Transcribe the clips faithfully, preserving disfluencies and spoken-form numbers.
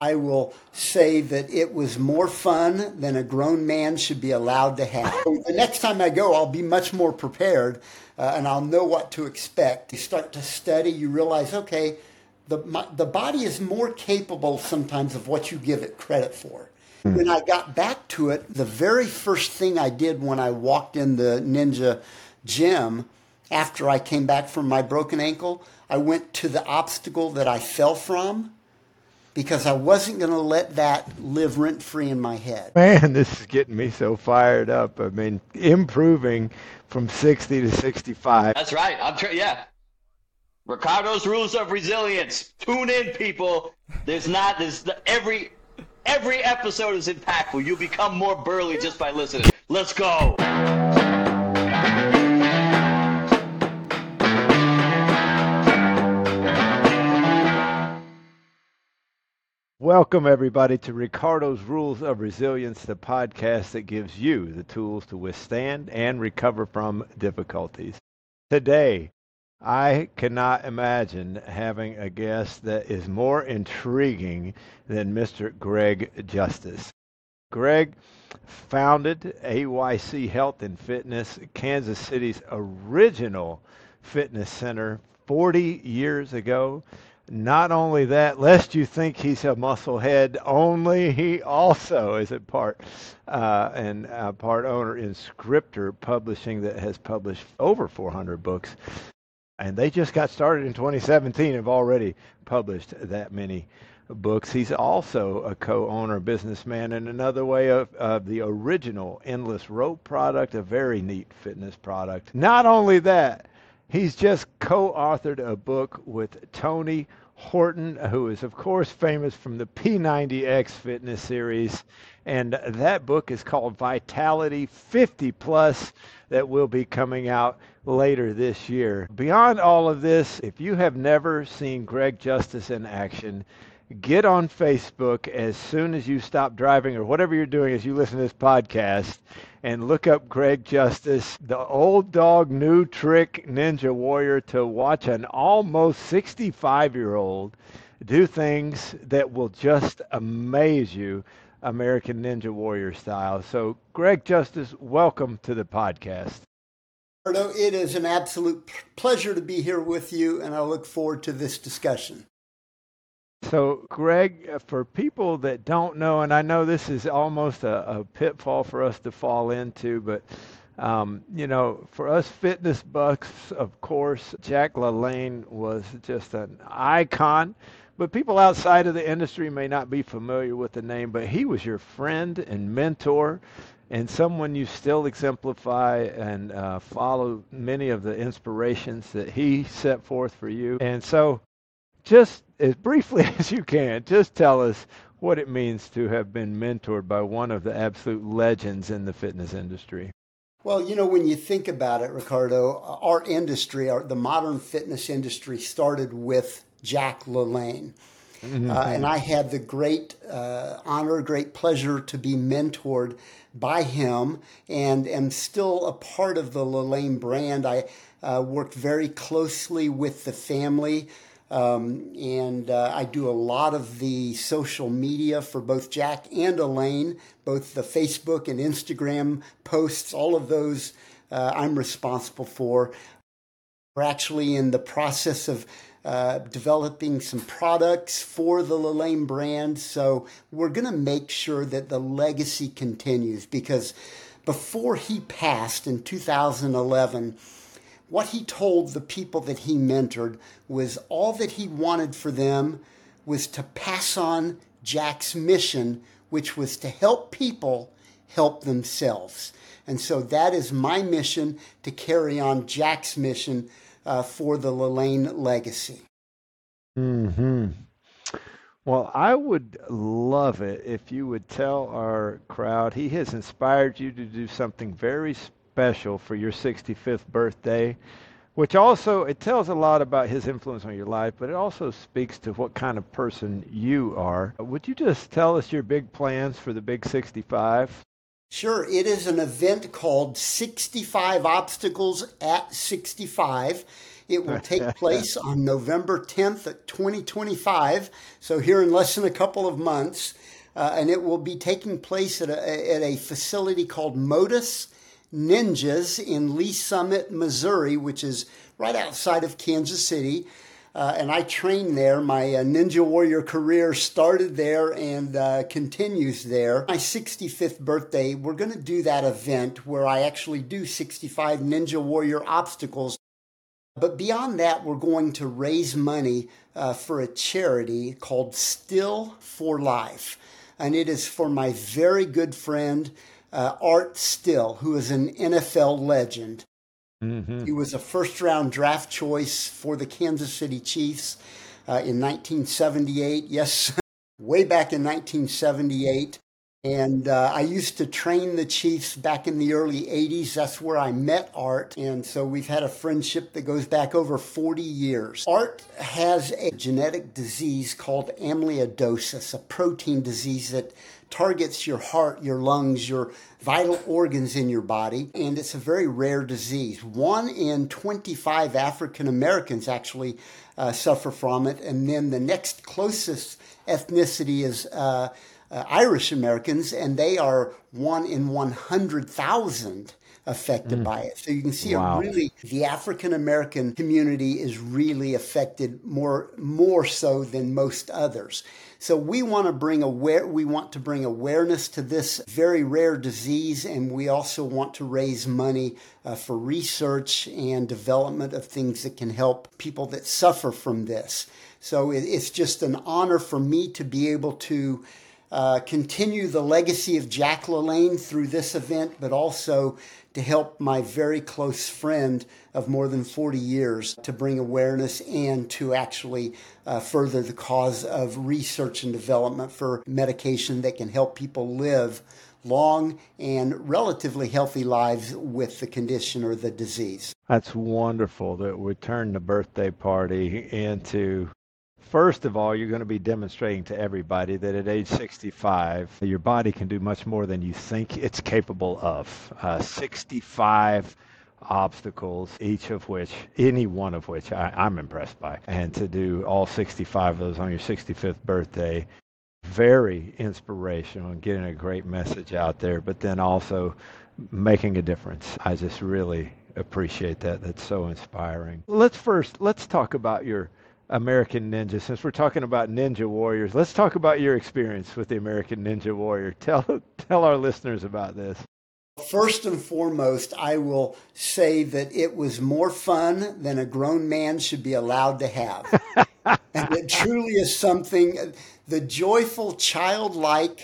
I will say that it was more fun than a grown man should be allowed to have. So the next time I go, I'll be much more prepared uh, and I'll know what to expect. You start to study, you realize, okay, the, my, the body is more capable sometimes of what you give it credit for. Hmm. When I got back to it, the very first thing I did when I walked in the Ninja gym after I came back from my broken ankle, I went to the obstacle that I fell from, because I wasn't going to let that live rent-free in my head. Man, this is getting me so fired up. I mean, improving from sixty to sixty-five. That's right. I'm tr- yeah. Ricardo's Rules of Resilience. Tune in, people. There's not, there's every, every episode is impactful. You become more burly just by listening. Let's go. Welcome, everybody, to Ricardo's Rules of Resilience, the podcast that gives you the tools to withstand and recover from difficulties. Today, I cannot imagine having a guest that is more intriguing than Mister Greg Justice. Greg founded A Y C Health and Fitness, Kansas City's original fitness center forty years ago. Not only that, lest you think he's a musclehead only, he also is a part uh, and a part owner in Scripter Publishing that has published over four hundred books. And they just got started in twenty seventeen and have already published that many books. He's also a co-owner, businessman, and another way of, of the original Endless Rope product, a very neat fitness product. Not only that, he's just co-authored a book with Tony Horton, who is, of course, famous from the P ninety X fitness series. And that book is called Vitality fifty plus, that will be coming out later this year. Beyond all of this, if you have never seen Greg Justice in action, get on Facebook as soon as you stop driving or whatever you're doing as you listen to this podcast, and look up Greg Justice, the old dog, new trick ninja warrior, to watch an almost sixty-five-year-old do things that will just amaze you, American Ninja Warrior style. So, Greg Justice, welcome to the podcast. Ricardo, it is an absolute pleasure to be here with you, and I look forward to this discussion. So, Greg, for people that don't know, and I know this is almost a, a pitfall for us to fall into, but, um, you know, for us fitness bucks, of course, Jack LaLanne was just an icon. But people outside of the industry may not be familiar with the name, but he was your friend and mentor and someone you still exemplify and uh, follow many of the inspirations that he set forth for you. And so, just as briefly as you can, just tell us what it means to have been mentored by one of the absolute legends in the fitness industry. Well, you know, when you think about it, Ricardo, our industry, our, the modern fitness industry started with Jack LaLanne. Mm-hmm. Uh, and I had the great uh, honor, great pleasure to be mentored by him, and am still a part of the LaLanne brand. I uh, worked very closely with the family. Um, and uh, I do a lot of the social media for both Jack and Elaine, both the Facebook and Instagram posts, all of those uh, I'm responsible for. We're actually in the process of uh, developing some products for the LaLanne brand. So we're going to make sure that the legacy continues, because before he passed in two thousand eleven, what he told the people that he mentored was all that he wanted for them was to pass on Jack's mission, which was to help people help themselves. And so that is my mission, to carry on Jack's mission uh, for the LaLanne legacy. Mm-hmm. Well, I would love it if you would tell our crowd, he has inspired you to do something very special special for your sixty-fifth birthday, which also, it tells a lot about his influence on your life, but it also speaks to what kind of person you are. Would you just tell us your big plans for the Big sixty-five? Sure. It is an event called sixty-five Obstacles at sixty-five. It will take place on November tenth, twenty twenty-five, so here in less than a couple of months, uh, and it will be taking place at a, at a facility called Modus Ninjas in Lee Summit, Missouri, which is right outside of Kansas City. Uh, and I trained there. My uh, Ninja Warrior career started there and uh, continues there. My sixty-fifth birthday, we're going to do that event where I actually do sixty-five Ninja Warrior obstacles. But beyond that, we're going to raise money uh, for a charity called Still for Life. And it is for my very good friend, uh, Art Still, who is an N F L legend. Mm-hmm. He was a first-round draft choice for the Kansas City Chiefs uh, in nineteen seventy-eight. Yes, way back in nineteen seventy-eight. And uh, I used to train the Chiefs back in the early eighties. That's where I met Art. And so we've had a friendship that goes back over forty years. Art has a genetic disease called amyloidosis, a protein disease that targets your heart, your lungs, your vital organs in your body, and it's a very rare disease. One in twenty-five African Americans actually uh, suffer from it, and then the next closest ethnicity is uh, uh, Irish Americans, and they are one in one hundred thousand affected mm. by it. So you can see wow. it really, the African American community is really affected more, more so than most others. So we want to bring aware, we want to bring awareness to this very rare disease, and we also want to raise money uh, for research and development of things that can help people that suffer from this. So it, it's just an honor for me to be able to uh, continue the legacy of Jack LaLanne through this event, but also to help my very close friend of more than forty years to bring awareness and to actually uh, further the cause of research and development for medication that can help people live long and relatively healthy lives with the condition or the disease. That's wonderful that we turn the birthday party into, first of all, you're going to be demonstrating to everybody that at age sixty-five, your body can do much more than you think it's capable of. Uh, sixty-five obstacles, each of which, any one of which I, I'm impressed by. And to do all sixty-five of those on your sixty-fifth birthday, very inspirational and getting a great message out there, but then also making a difference. I just really appreciate that. That's so inspiring. Let's first, let's talk about your American Ninja. Since we're talking about Ninja Warriors, let's talk about your experience with the American Ninja Warrior. Tell tell our listeners about this. First and foremost, I will say that it was more fun than a grown man should be allowed to have. And it truly is something, the joyful, childlike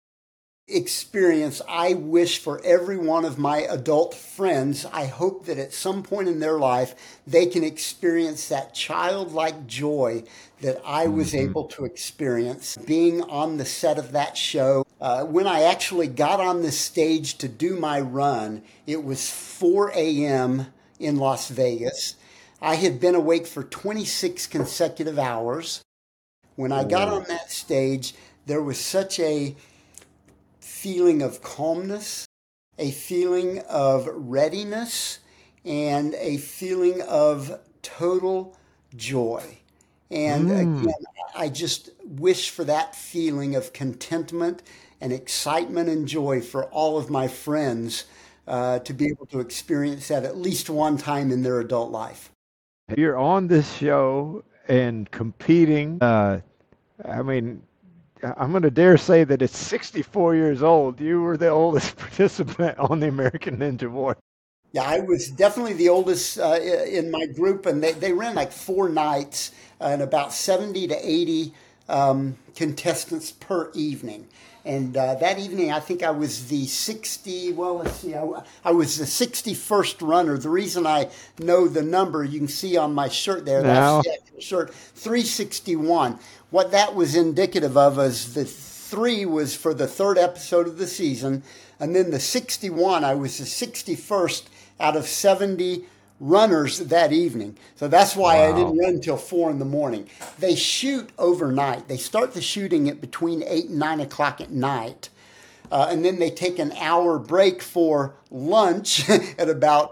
experience I wish for every one of my adult friends. I hope that at some point in their life, they can experience that childlike joy that I was mm-hmm. able to experience being on the set of that show. Uh, when I actually got on the stage to do my run, it was four a.m. in Las Vegas. I had been awake for twenty-six consecutive hours. When I got on that stage, there was such a feeling of calmness, a feeling of readiness, and a feeling of total joy. And mm. again, I just wish for that feeling of contentment and excitement and joy for all of my friends uh, to be able to experience that at least one time in their adult life. You're on this show and competing. Uh, I mean, I'm going to dare say that at sixty-four years old, you were the oldest participant on the American Ninja Warrior. Yeah, I was definitely the oldest uh, in my group, and they, they ran like four nights uh, and about seventy to eighty um, contestants per evening. And uh, that evening, I think I was the sixty, well, let's see, I, I was the sixty-first runner. The reason I know the number, you can see on my shirt there, now. that's the shirt, three sixty-one. What that was indicative of is the three was for the third episode of the season, and then the sixty-one, I was the sixty-first out of seventy runners that evening. So that's why wow. I didn't run until four in the morning. They shoot overnight. They start the shooting at between eight and nine o'clock at night. Uh, and then they take an hour break for lunch at about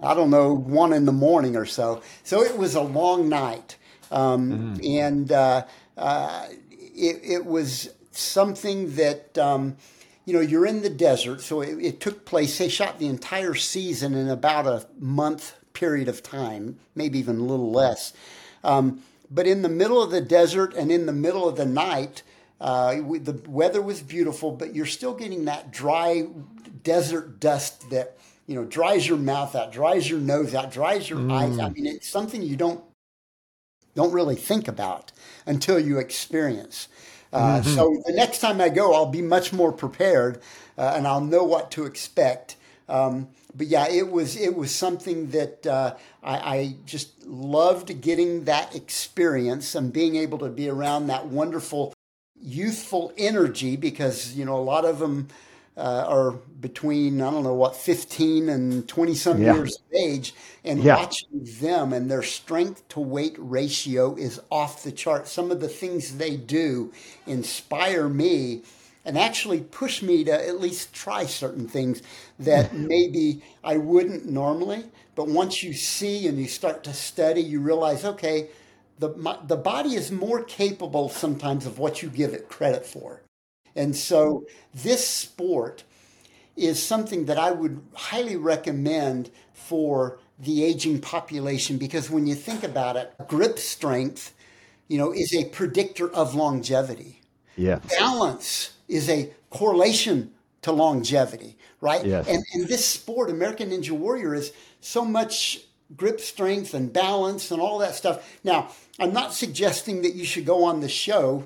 I don't know, one in the morning or so. So it was a long night. Um, mm. And uh, uh, it, it was something that, um, you know, you're in the desert. So it, it took place, they shot the entire season in about a month period of time, maybe even a little less. Um, but in the middle of the desert and in the middle of the night, uh, we, the weather was beautiful, but you're still getting that dry desert dust that, you know, dries your mouth out, dries your nose out, dries your mm. eyes out. I mean, it's something you don't don't really think about until you experience. Uh, mm-hmm. So the next time I go, I'll be much more prepared uh, and I'll know what to expect. Um, but yeah, it was it was something that uh, I, I just loved getting that experience and being able to be around that wonderful youthful energy, because, you know, a lot of them uh, are between, I don't know what, fifteen and twenty some yeah. years of age, and yeah. watching them and their strength to weight ratio is off the chart. Some of the things they do inspire me and actually push me to at least try certain things that maybe I wouldn't normally. But once you see and you start to study, you realize, okay, the my, the body is more capable sometimes of what you give it credit for. And so this sport is something that I would highly recommend for the aging population, because when you think about it, grip strength, you know, is a predictor of longevity. Yeah. Balance is a correlation to longevity, right? Yes. And and this sport, American Ninja Warrior, is so much grip strength and balance and all that stuff. Now, I'm not suggesting that you should go on the show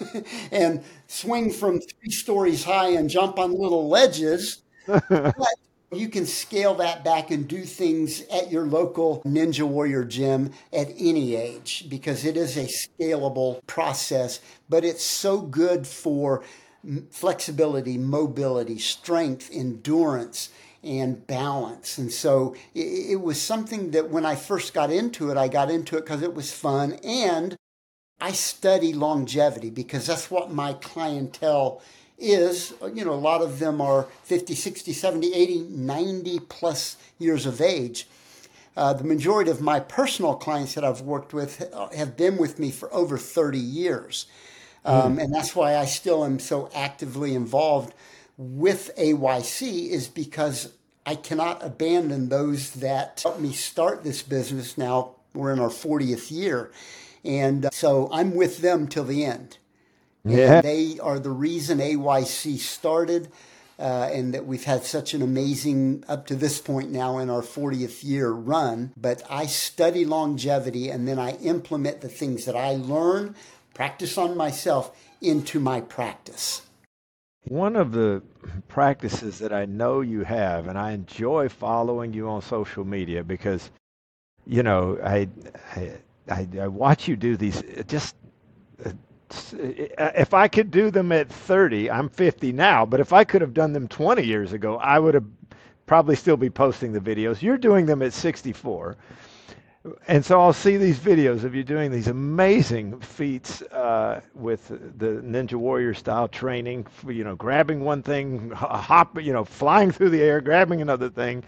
and swing from three stories high and jump on little ledges, but you can scale that back and do things at your local Ninja Warrior gym at any age, because it is a scalable process, but it's so good for flexibility, mobility, strength, endurance, and balance. And so it, it was something that when I first got into it, I got into it because it was fun. And I study longevity because that's what my clientele is. You know, a lot of them are fifty, sixty, seventy, eighty, ninety plus years of age. Uh, the majority of my personal clients that I've worked with have been with me for over thirty years. Um, mm. And that's why I still am so actively involved with A Y C, is because I cannot abandon those that helped me start this business. Now we're in our fortieth year. And so I'm with them till the end. Yeah. And they are the reason A Y C started, uh, and that we've had such an amazing, up to this point now in our fortieth year run. But I study longevity, and then I implement the things that I learn, practice on myself, into my practice. One of the practices that I know you have, and I enjoy following you on social media because, you know, I I, I, I watch you do these, just, uh, if I could do them at thirty, I'm fifty now, but if I could have done them twenty years ago, I would have probably still be posting the videos. You're doing them at sixty-four. And so I'll see these videos of you doing these amazing feats uh, with the Ninja Warrior style training, you know, grabbing one thing, hop, you know, flying through the air, grabbing another thing.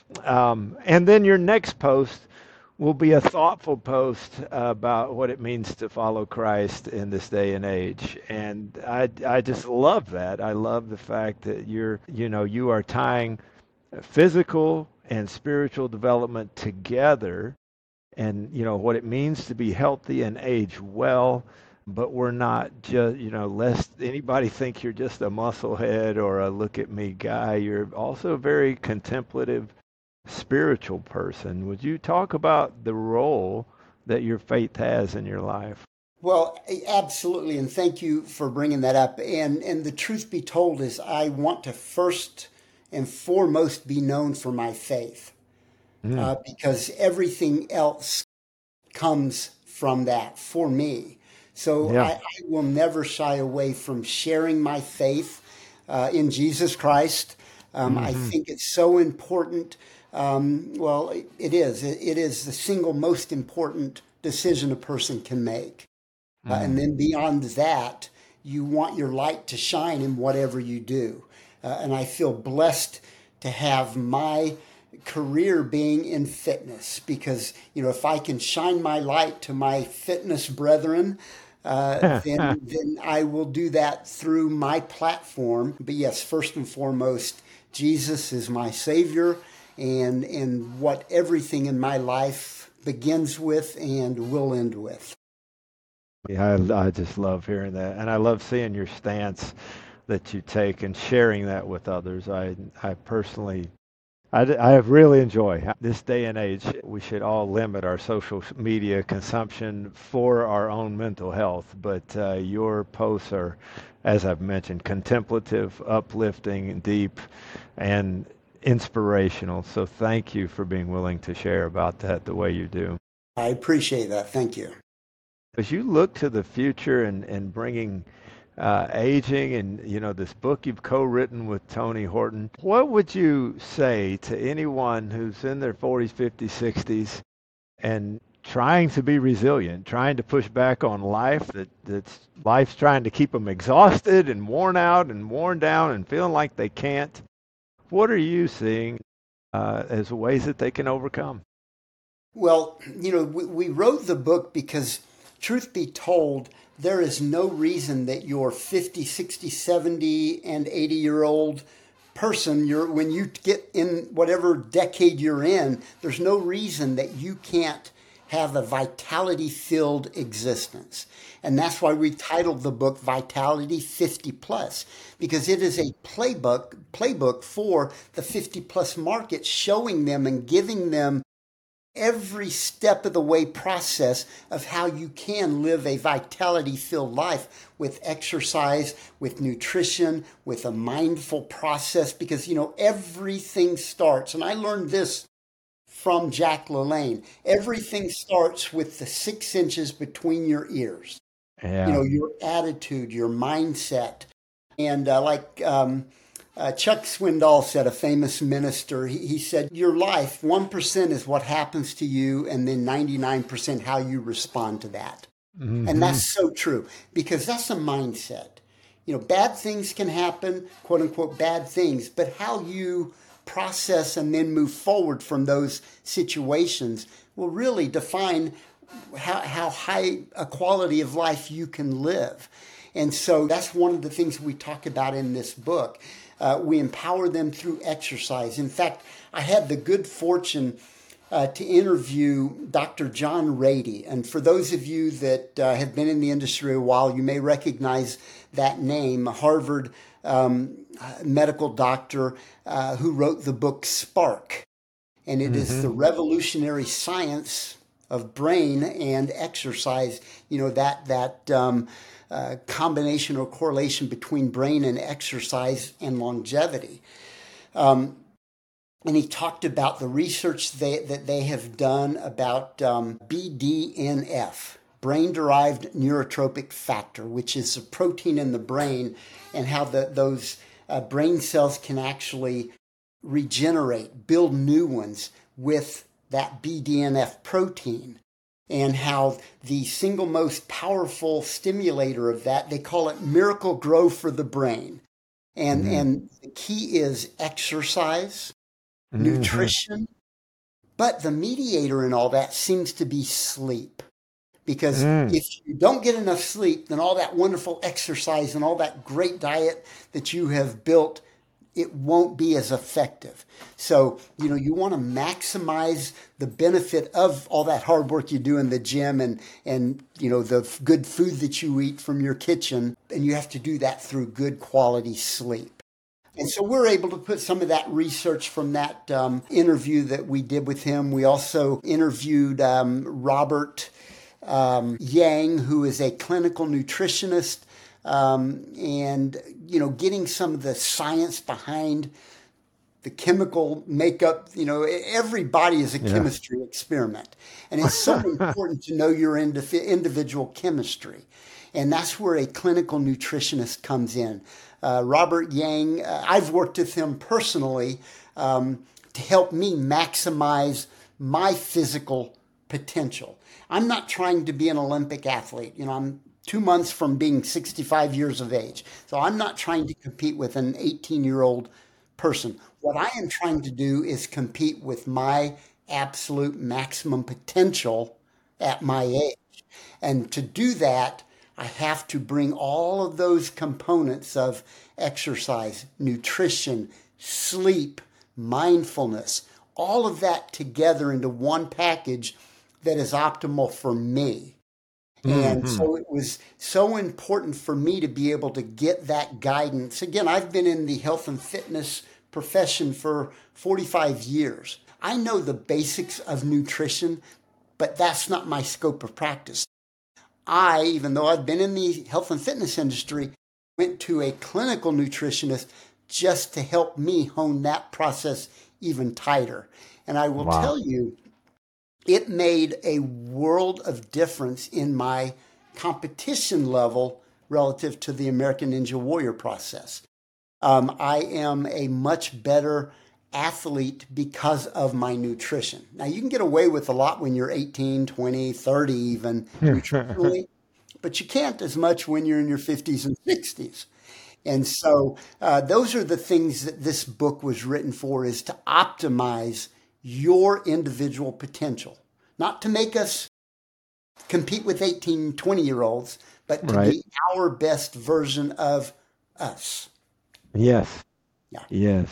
Um, and then your next post will be a thoughtful post about what it means to follow Christ in this day and age. And I, I just love that. I love the fact that you're, you know, you are tying physical and spiritual development together. And, you know, what it means to be healthy and age well, but we're not just, you know, lest anybody think you're just a musclehead or a look at me guy. You're also a very contemplative, spiritual person. Would you talk about the role that your faith has in your life? Well, absolutely. And thank you for bringing that up. And, and the truth be told is I want to first and foremost be known for my faith. Mm. Uh, because everything else comes from that for me. So yeah. I, I will never shy away from sharing my faith uh, in Jesus Christ. Um, mm-hmm. I think it's so important. Um, well, it, it is. It, it is the single most important decision a person can make. Mm. Uh, and then beyond that, you want your light to shine in whatever you do. Uh, and I feel blessed to have my career being in fitness because, you know, if I can shine my light to my fitness brethren, uh, then then I will do that through my platform. But yes, first and foremost, Jesus is my Savior, and and what everything in my life begins with and will end with. Yeah, I, I just love hearing that, and I love seeing your stance that you take and sharing that with others. I I personally. I, I really enjoy this day and age. We should all limit our social media consumption for our own mental health. But uh, your posts are, as I've mentioned, contemplative, uplifting, deep, and inspirational. So thank you for being willing to share about that the way you do. I appreciate that. Thank you. As you look to the future and, and bringing Uh, aging and, you know, this book you've co-written with Tony Horton, what would you say to anyone who's in their forties, fifties, sixties and trying to be resilient, trying to push back on life, that that's life's trying to keep them exhausted and worn out and worn down and feeling like they can't? What are you seeing uh, as ways that they can overcome? Well, you know, we, we wrote the book because, truth be told, there is no reason that your fifty, sixty, seventy, and eighty-year-old person, you're, when you get in whatever decade you're in, there's no reason that you can't have a vitality-filled existence. And that's why we titled the book Vitality fifty plus, because it is a playbook, playbook for the fifty plus market, showing them and giving them every step of the way process of how you can live a vitality-filled life with exercise, with nutrition, with a mindful process, because, you know, everything starts, and I learned this from Jack LaLanne, everything starts with the six inches between your ears. Yeah. You know, your attitude, your mindset. And uh, like um, uh, Chuck Swindoll said, a famous minister, he, he said, your life, one percent is what happens to you, and then ninety-nine percent how you respond to that. Mm-hmm. And that's so true, because that's a mindset. You know, bad things can happen, quote unquote, bad things, but how you process and then move forward from those situations will really define how, how high a quality of life you can live. And so that's one of the things we talk about in this book. Uh, we empower them through exercise. In fact, I had the good fortune uh, to interview Doctor John Rady. And for those of you that uh, have been in the industry a while, you may recognize that name, a Harvard um, medical doctor uh, who wrote the book Spark. And it mm-hmm. is the revolutionary science of brain and exercise, you know, that, that, um, Uh, combination or correlation between brain and exercise and longevity. Um, and he talked about the research they, that they have done about um, B D N F, brain-derived neurotrophic factor, which is a protein in the brain, and how the, those uh, brain cells can actually regenerate, build new ones with that B D N F protein. And how the single most powerful stimulator of that, they call it Miracle-Gro for the brain. And, mm-hmm. and the key is exercise, mm-hmm. nutrition, but the mediator in all that seems to be sleep. Because mm. if you don't get enough sleep, then all that wonderful exercise and all that great diet that you have built, it won't be as effective. So, you know, you want to maximize the benefit of all that hard work you do in the gym and, and, you know, the good food that you eat from your kitchen. And you have to do that through good quality sleep. And so we're able to put some of that research from that um, interview that we did with him. We also interviewed um, Robert um, Yang, who is a clinical nutritionist. Um, and, you know, getting some of the science behind the chemical makeup, you know, everybody is a yeah. chemistry experiment. And it's so important to know your indiv- individual chemistry. And that's where a clinical nutritionist comes in. Uh, Robert Yang, uh, I've worked with him personally um, to help me maximize my physical potential. I'm not trying to be an Olympic athlete. You know, I'm two months from being sixty-five years of age. So I'm not trying to compete with an eighteen-year-old person. What I am trying to do is compete with my absolute maximum potential at my age. And to do that, I have to bring all of those components of exercise, nutrition, sleep, mindfulness, all of that together into one package that is optimal for me. And Mm-hmm. so it was so important for me to be able to get that guidance. Again, I've been in the health and fitness profession for forty-five years. I know the basics of nutrition, but that's not my scope of practice. I, even though I've been in the health and fitness industry, went to a clinical nutritionist just to help me hone that process even tighter. And I will Wow. tell you, it made a world of difference in my competition level relative to the American Ninja Warrior process. Um, I am a much better athlete because of my nutrition. Now, you can get away with a lot when you're eighteen, twenty, thirty even nutritionally, but you can't as much when you're in your fifties and sixties. And so uh, those are the things that this book was written for, is to optimize your individual potential, not to make us compete with eighteen, twenty year olds, but to Right. be our best version of us. Yes. Yeah. Yes.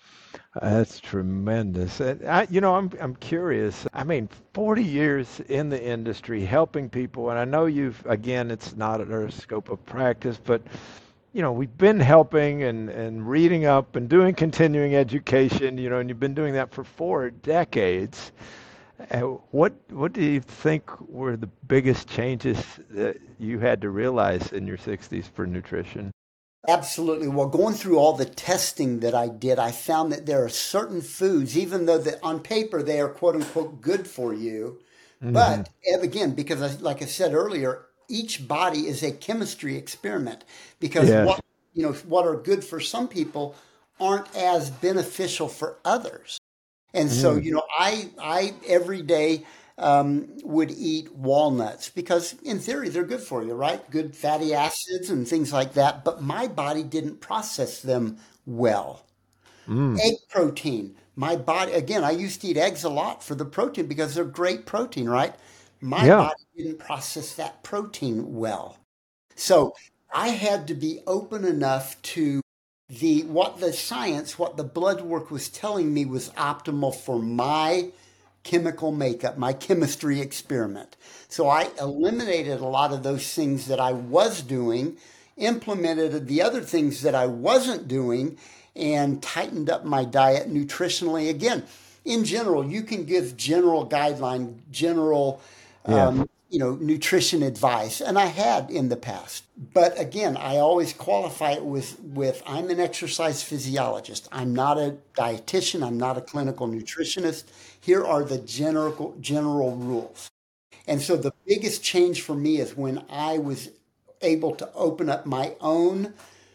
That's tremendous. And I, you know, I'm I'm curious. I mean, forty years in the industry, helping people, and I know you've, again, it's not in our scope of practice, but you know, we've been helping and and reading up and doing continuing education. You know, and you've been doing that for four decades. Uh, what what do you think were the biggest changes that you had to realize in your sixties for nutrition? Absolutely. Well, going through all the testing that I did, I found that there are certain foods, even though that on paper they are quote unquote good for you, Mm-hmm. but and again, because I, like I said earlier, each body is a chemistry experiment. Because Yes. what you know what are good for some people aren't as beneficial for others. And so, Mm. you know, I I every day um, would eat walnuts because, in theory, they're good for you, right? Good fatty acids and things like that. But my body didn't process them well. Mm. Egg protein, my body, again, I used to eat eggs a lot for the protein because they're great protein, right? My Yeah. body didn't process that protein well. So I had to be open enough to the what the science, what the blood work was telling me was optimal for my chemical makeup, my chemistry experiment. So I eliminated a lot of those things that I was doing, implemented the other things that I wasn't doing, and tightened up my diet nutritionally. Again, in general, you can give general guideline, general Yes. um, you know, nutrition advice, and I had in the past. But again, I always qualify it with, with I'm an exercise physiologist. I'm not a dietitian. I'm not a clinical nutritionist. Here are the general general rules. And so the biggest change for me is when I was able to open up my own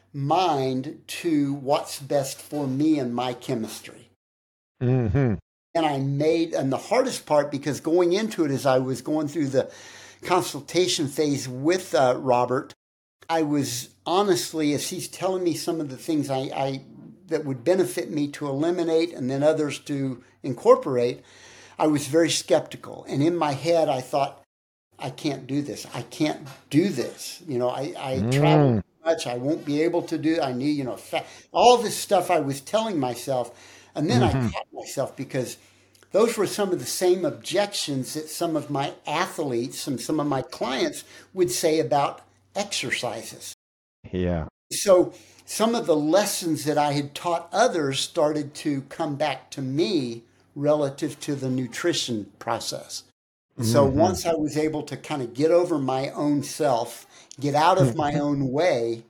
mind to what's best for me and my chemistry. Mm-hmm. And I made, and the hardest part, because going into it as I was going through the consultation phase with uh, Robert, I was honestly, as he's telling me some of the things I, I that would benefit me to eliminate and then others to incorporate, I was very skeptical. And in my head, I thought, I can't do this. I can't do this. You know, I, I travel Mm. too much. I won't be able to do. I need, you know, fa- all this stuff I was telling myself. And then I Mm-hmm. caught myself because those were some of the same objections that some of my athletes and some of my clients would say about exercises. Yeah. So some of the lessons that I had taught others started to come back to me relative to the nutrition process. So Mm-hmm. once I was able to kind of get over my own self, get out of my own way,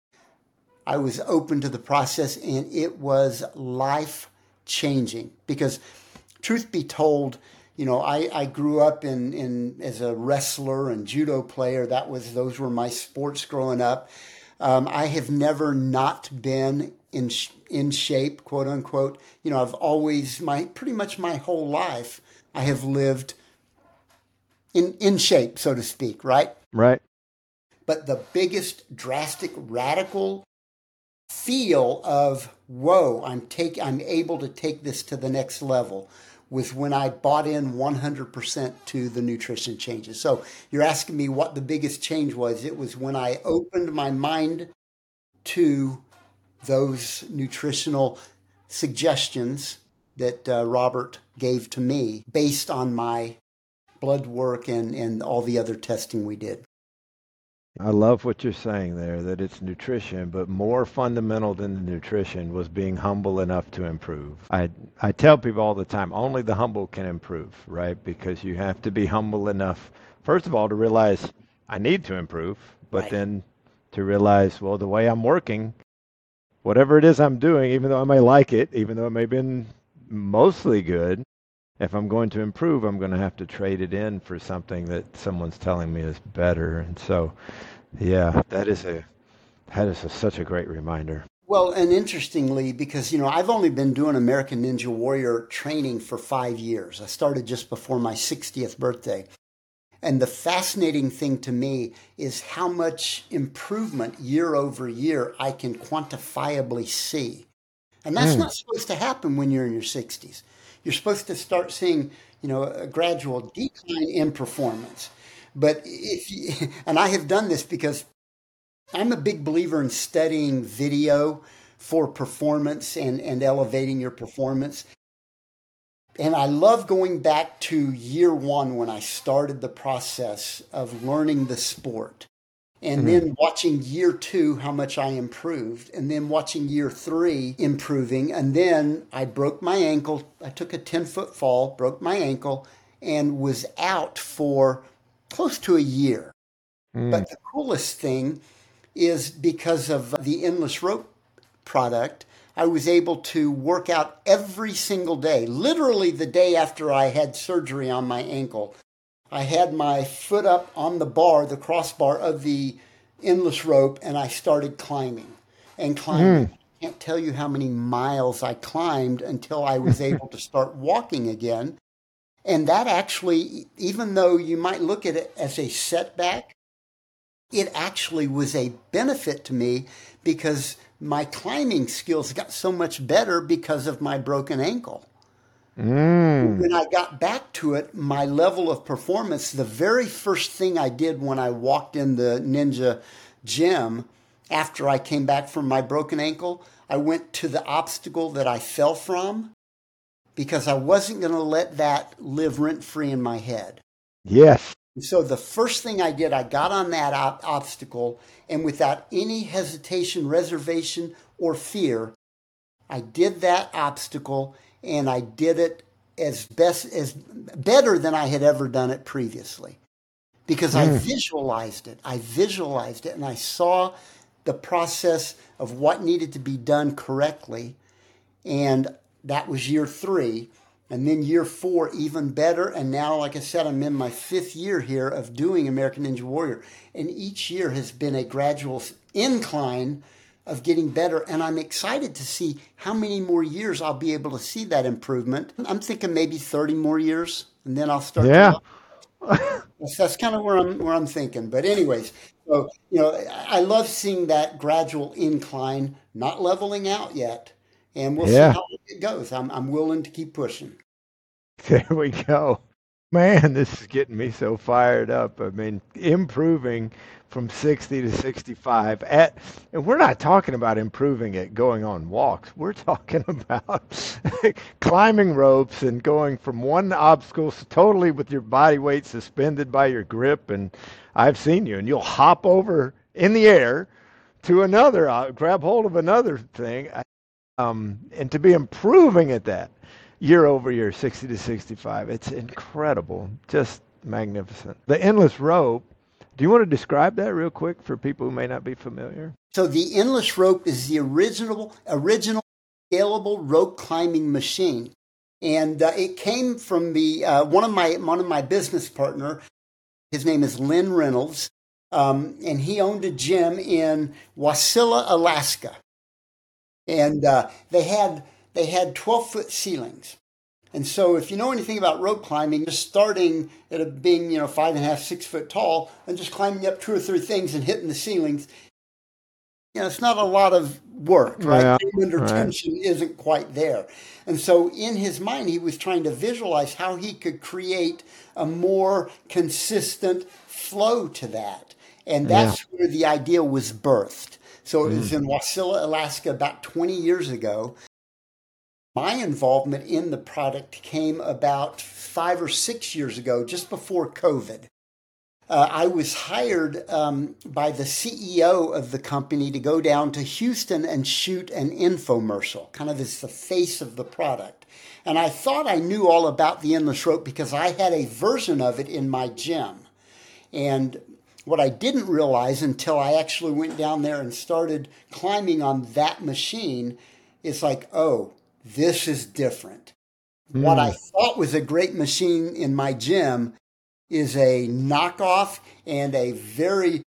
I was open to the process, and it was life changing. Because truth be told, you know, I, I grew up in, in as a wrestler and judo player. That was those were my sports growing up. Um, I have never not been in sh- in shape, quote unquote. You know, I've always my pretty much my whole life I have lived in in shape, so to speak, right? Right. But the biggest drastic radical feel of, whoa, I'm take, I'm able to take this to the next level, was when I bought in one hundred percent to the nutrition changes. So you're asking me what the biggest change was. It was when I opened my mind to those nutritional suggestions that uh, Robert gave to me based on my blood work and, and all the other testing we did. I love what you're saying there, that it's nutrition, but more fundamental than the nutrition was being humble enough to improve. I I tell people all the time, only the humble can improve, right? Because you have to be humble enough, first of all, to realize I need to improve, but Right. then to realize, well, the way I'm working, whatever it is I'm doing, even though I may like it, even though it may have been mostly good, if I'm going to improve, I'm going to have to trade it in for something that someone's telling me is better. And so, yeah, that is a that is a, such a great reminder. Well, and interestingly, because, you know, I've only been doing American Ninja Warrior training for five years. I started just before my sixtieth birthday. And the fascinating thing to me is how much improvement year over year I can quantifiably see. And that's Mm. not supposed to happen when you're in your sixties. You're supposed to start seeing, you know, a gradual decline in performance. But if you, and I have done this because I'm a big believer in studying video for performance and, and elevating your performance. And I love going back to year one when I started the process of learning the sport. And then watching year two, how much I improved. And then watching year three, improving. And then I broke my ankle. I took a ten-foot fall, broke my ankle, and was out for close to a year. Mm. But the coolest thing is because of the Endless Rope product, I was able to work out every single day. Literally the day after I had surgery on my ankle, I had my foot up on the bar, the crossbar of the Endless Rope, and I started climbing and climbing. Mm. I can't tell you how many miles I climbed until I was able to start walking again. And that actually, even though you might look at it as a setback, it actually was a benefit to me because my climbing skills got so much better because of my broken ankle. Mm. When I got back to it, my level of performance, the very first thing I did when I walked in the Ninja gym after I came back from my broken ankle, I went to the obstacle that I fell from because I wasn't going to let that live rent-free in my head. Yes. And so the first thing I did, I got on that op- obstacle, and without any hesitation, reservation, or fear, I did that obstacle, and I did it as best as better than I had ever done it previously, because I Mm. visualized it. I visualized it, and I saw the process of what needed to be done correctly, and that was year three. And then year four, even better. And now, like I said, I'm in my fifth year here of doing American Ninja Warrior. And each year has been a gradual incline of getting better. And I'm excited to see how many more years I'll be able to see that improvement. I'm thinking maybe thirty more years, and then I'll start Yeah. to That's, that's kind of where I'm where I'm thinking. But anyways, so you know, I love seeing that gradual incline, not leveling out yet. And we'll Yeah. see how it goes. I'm I'm willing to keep pushing. There we go. Man, this is getting me so fired up. I mean, improving from sixty to sixty-five at, and we're not talking about improving it going on walks. We're talking about climbing ropes and going from one obstacle totally with your body weight suspended by your grip. And I've seen you, and you'll hop over in the air to another, uh, grab hold of another thing. Um, and to be improving at that year over year, sixty to sixty-five, it's incredible, just magnificent. The Endless Rope, do you want to describe that real quick for people who may not be familiar? So the Endless Rope is the original original scalable rope climbing machine, and uh, it came from the uh, one of my one of my business partner. His name is Lynn Reynolds, um, and he owned a gym in Wasilla, Alaska. And uh, they had they had twelve foot ceilings, and so if you know anything about rope climbing, just starting at a being you know five and a half six foot tall and just climbing up two or three things and hitting the ceilings, you know it's not a lot of work, right? Yeah, Frame under right. tension isn't quite there. And so in his mind, he was trying to visualize how he could create a more consistent flow to that. And that's Yeah. where the idea was birthed. So it was in Wasilla, Alaska about twenty years ago. My involvement in the product came about five or six years ago, just before COVID. Uh, I was hired um, by the C E O of the company to go down to Houston and shoot an infomercial, kind of as the face of the product. And I thought I knew all about the endless rope because I had a version of it in my gym. And what I didn't realize until I actually went down there and started climbing on that machine is like, oh, this is different. Mm. What I thought was a great machine in my gym is a knockoff and a very,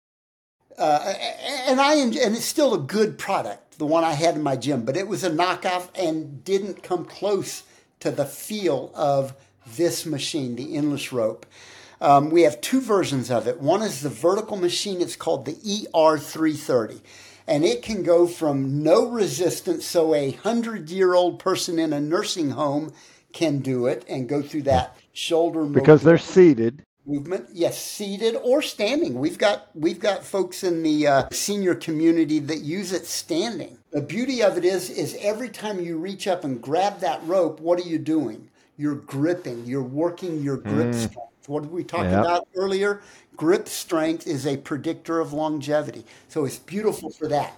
uh, and I and it's still a good product, the one I had in my gym, but it was a knockoff and didn't come close to the feel of this machine, the endless rope. Um, we have two versions of it. One is the vertical machine. It's called the E R three thirty. And it can go from no resistance, so a hundred-year-old person in a nursing home can do it and go through that shoulder because they're seated movement. Yes, seated or standing. We've got we've got folks in the uh, senior community that use it standing. The beauty of it is, is every time you reach up and grab that rope, what are you doing? You're gripping. You're working your grip mm. strength. What did we talk yep. about earlier? Grip strength is a predictor of longevity. So it's beautiful for that.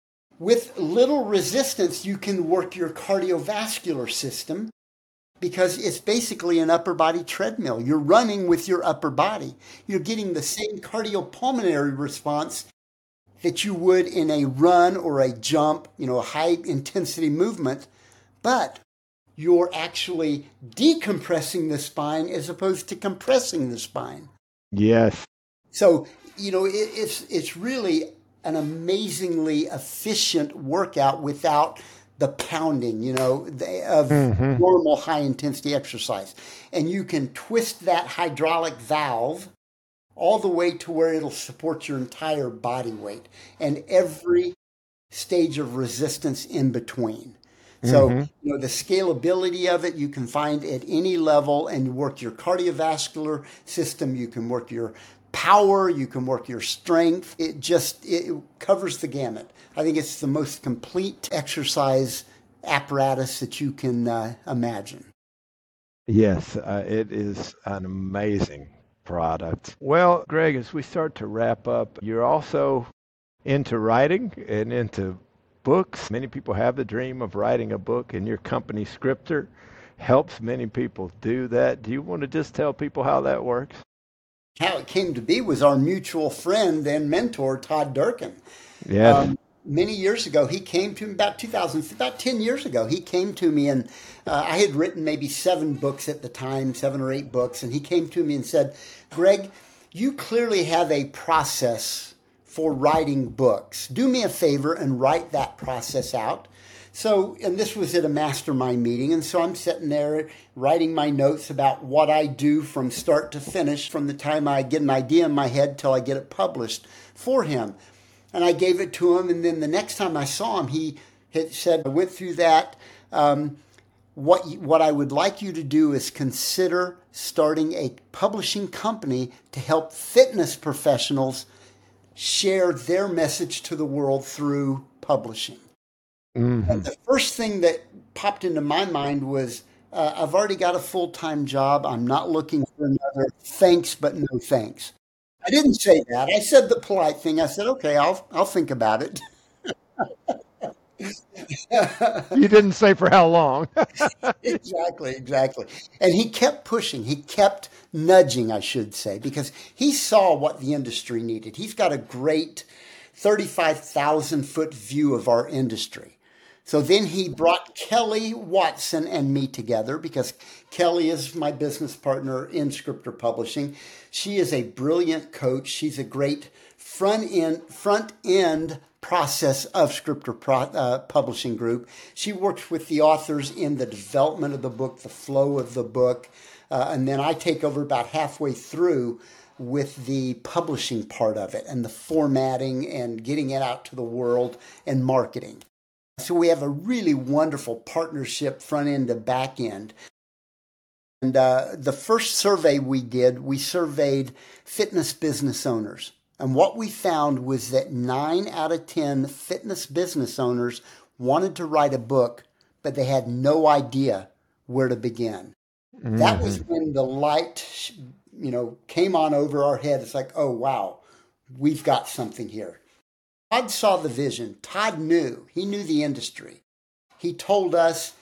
With little resistance, you can work your cardiovascular system because it's basically an upper body treadmill. You're running with your upper body. You're getting the same cardiopulmonary response that you would in a run or a jump, you know, a high intensity movement, but you're actually decompressing the spine as opposed to compressing the spine. Yes. So, you know, it, it's it's really an amazingly efficient workout without the pounding, you know, of mm-hmm. normal high-intensity exercise. And you can twist that hydraulic valve all the way to where it'll support your entire body weight and every stage of resistance in between. So, mm-hmm. you know, the scalability of it, you can find at any level and you work your cardiovascular system, you can work your power, you can work your strength. It just, it covers the gamut. I think it's the most complete exercise apparatus that you can uh, imagine. Yes, uh, it is an amazing product. Well, Greg, as we start to wrap up, you're also into writing and into books. Many people have the dream of writing a book, and your company, Scriptor, helps many people do that. Do you want to just tell people how that works? How it came to be was our mutual friend and mentor, Todd Durkin. Yes. Um, many years ago, he came to me, about two thousand, about ten years ago, he came to me and uh, I had written maybe seven books at the time, seven or eight books. And he came to me and said, Greg, you clearly have a process for writing books. Do me a favor and write that process out. So, and this was at a mastermind meeting, and so I'm sitting there writing my notes about what I do from start to finish, from the time I get an idea in my head till I get it published for him. And I gave it to him, and then the next time I saw him, he had said, I went through that. Um, what, what I would like you to do is consider starting a publishing company to help fitness professionals share their message to the world through publishing. Mm-hmm. And the first thing that popped into my mind was, uh, I've already got a full-time job. I'm not looking for another. Thanks, but no thanks. I didn't say that. I said the polite thing. I said, okay, I'll I'll think about it. You didn't say for how long. Exactly, exactly. And he kept pushing. He kept nudging, I should say, because he saw what the industry needed. He's got a great thirty-five thousand foot view of our industry. So then he brought Kelly Watson and me together because Kelly is my business partner in Scriptor Publishing. She is a brilliant coach. She's a great front end, front end process of Scriptor Pro, uh, Publishing Group. She works with the authors in the development of the book, the flow of the book, uh, and then I take over about halfway through with the publishing part of it and the formatting and getting it out to the world and marketing. So we have a really wonderful partnership front end to back end. And uh, the first survey we did, we surveyed fitness business owners. And what we found was that nine out of ten fitness business owners wanted to write a book, but they had no idea where to begin. Mm-hmm. That was when the light, you know, came on over our head. It's like, oh, wow, we've got something here. Todd saw the vision. Todd knew. He knew the industry. He told us,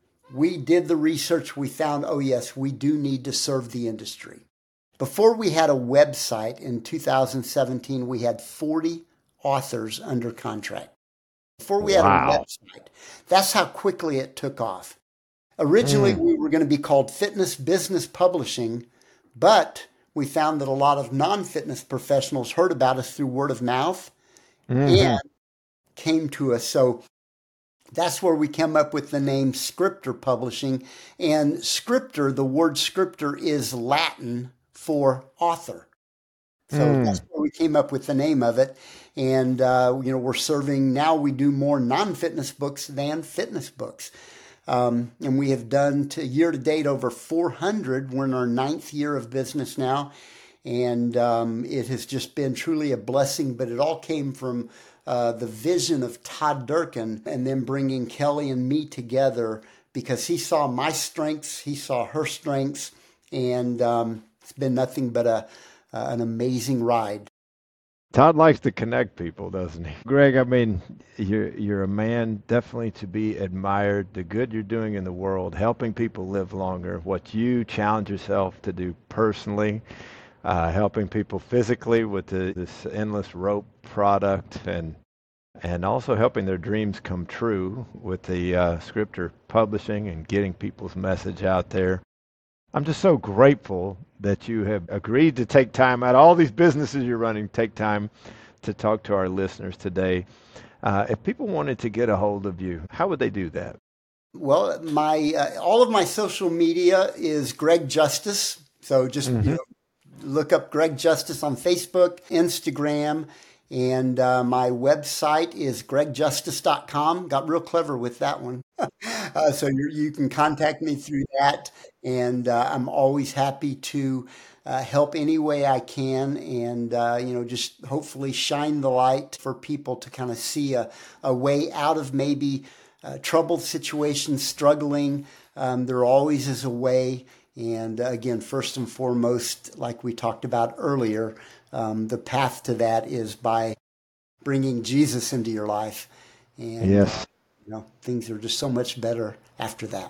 we did the research. We found, oh, yes, we do need to serve the industry. Before we had a website in two thousand seventeen, we had forty authors under contract. Before we had wow. a website, that's how quickly it took off. Originally, mm. we were going to be called Fitness Business Publishing, but we found that a lot of non-fitness professionals heard about us through word of mouth mm-hmm. and came to us. So that's where we came up with the name Scriptor Publishing. And Scriptor, the word Scriptor is Latin for author. So mm. that's where we came up with the name of it. And, uh, you know, we're serving, now we do more non-fitness books than fitness books. Um, and we have done to year to date over four hundred. We're in our ninth year of business now. And um, it has just been truly a blessing. But it all came from uh, the vision of Todd Durkin and then bringing Kelly and me together because he saw my strengths, he saw her strengths, and um, it's been nothing but a uh, an amazing ride. Todd likes to connect people, doesn't he? Greg, I mean, you're you're a man definitely to be admired. The good you're doing in the world, helping people live longer, what you challenge yourself to do personally, uh, helping people physically with the, this endless rope product, and and also helping their dreams come true with the uh, Scriptor Publishing and getting people's message out there. I'm just so grateful that you have agreed to take time out. All these businesses you're running, take time to talk to our listeners today. Uh, if people wanted to get a hold of you, how would they do that? Well, my uh, all of my social media is Greg Justice. So just mm-hmm. you know, look up Greg Justice on Facebook, Instagram, and uh, my website is greg justice dot com. Got real clever with that one. uh, so you you can contact me through that. And uh, I'm always happy to uh, help any way I can and, uh, you know, just hopefully shine the light for people to kind of see a, a way out of maybe uh, troubled situations, struggling. Um, there always is a way. And uh, again, first and foremost, like we talked about earlier, um, the path to that is by bringing Jesus into your life. And, yes. uh, you know, things are just so much better after that.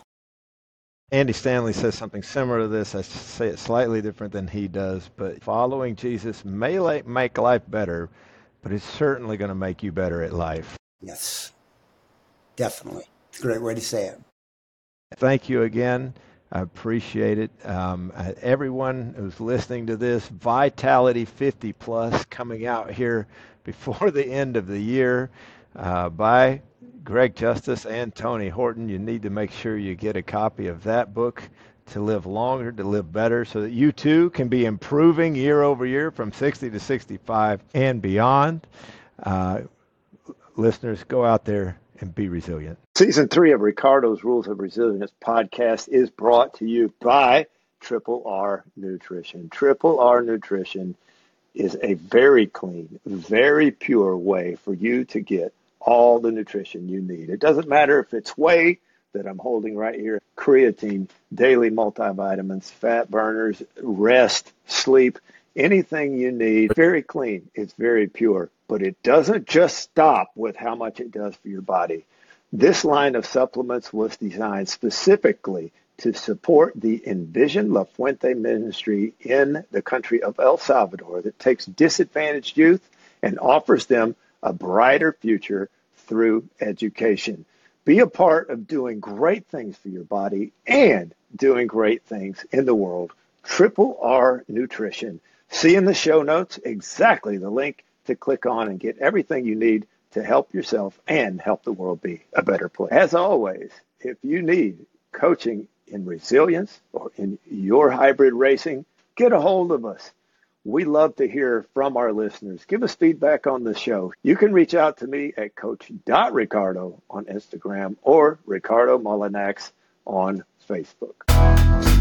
Andy Stanley says something similar to this. I say it slightly different than he does, but following Jesus may make life better, but it's certainly going to make you better at life. Yes, definitely. It's a great way to say it. Thank you again. I appreciate it. Um, everyone who's listening to this, Vitality fifty plus coming out here before the end of the year uh, by Greg Justice and Tony Horton. You need to make sure you get a copy of that book to live longer, to live better, so that you too can be improving year over year from sixty to sixty-five and beyond. Uh, listeners, go out there and be resilient. Season three of Ricardo's Rules of Resilience podcast is brought to you by Triple R Nutrition. Triple R Nutrition is a very clean, very pure way for you to get all the nutrition you need. It doesn't matter if it's whey that I'm holding right here, creatine, daily multivitamins, fat burners, rest, sleep, anything you need. Very clean. It's very pure. But it doesn't just stop with how much it does for your body. This line of supplements was designed specifically to support the Envision La Fuente ministry in the country of El Salvador that takes disadvantaged youth and offers them a brighter future through education. Be a part of doing great things for your body and doing great things in the world. Triple R Nutrition. See in the show notes exactly the link to click on and get everything you need to help yourself and help the world be a better place. As always, if you need coaching in resilience or in your hybrid racing, get a hold of us. We love to hear from our listeners. Give us feedback on the show. You can reach out to me at coach dot ricardo on Instagram or Ricardo Molinax on Facebook.